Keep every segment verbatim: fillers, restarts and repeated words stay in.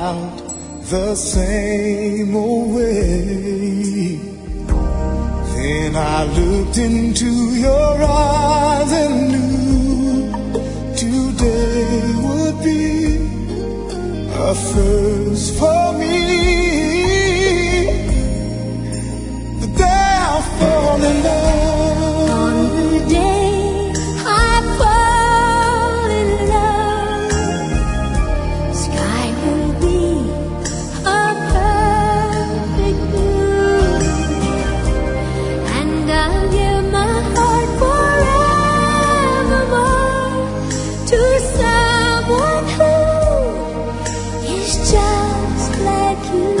out the same old way. Then I looked into your eyes and knew today would be a first for me. The day I fall in love. On the day I fall in love, sky will be a perfect blue, and I'll give my heart forevermore to someone who is just like you.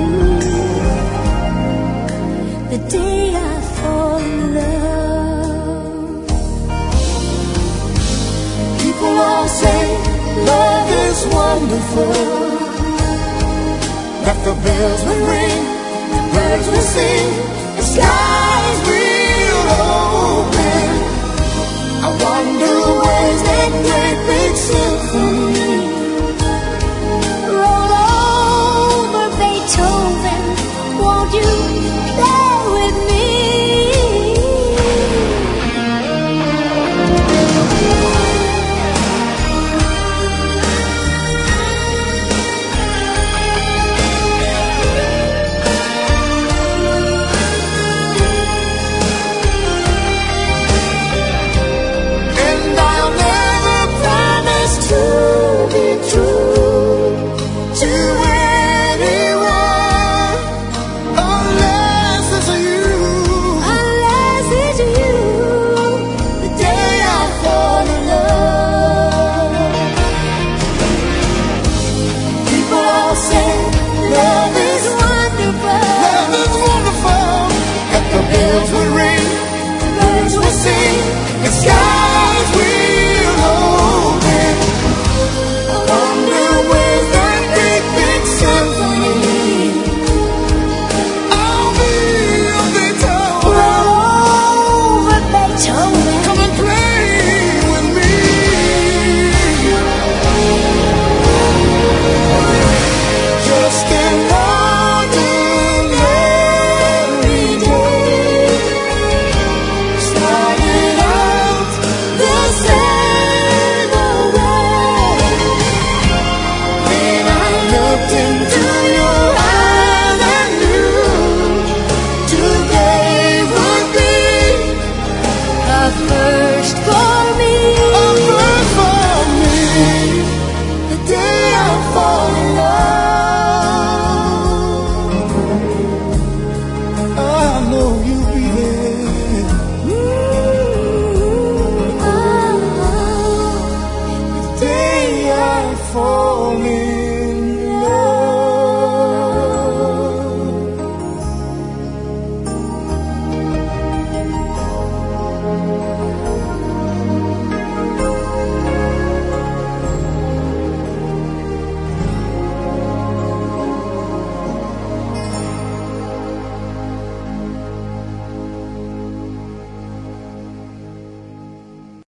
The day I fall in love. People all say love is wonderful, that the bells will ring, the birds will sing, the sky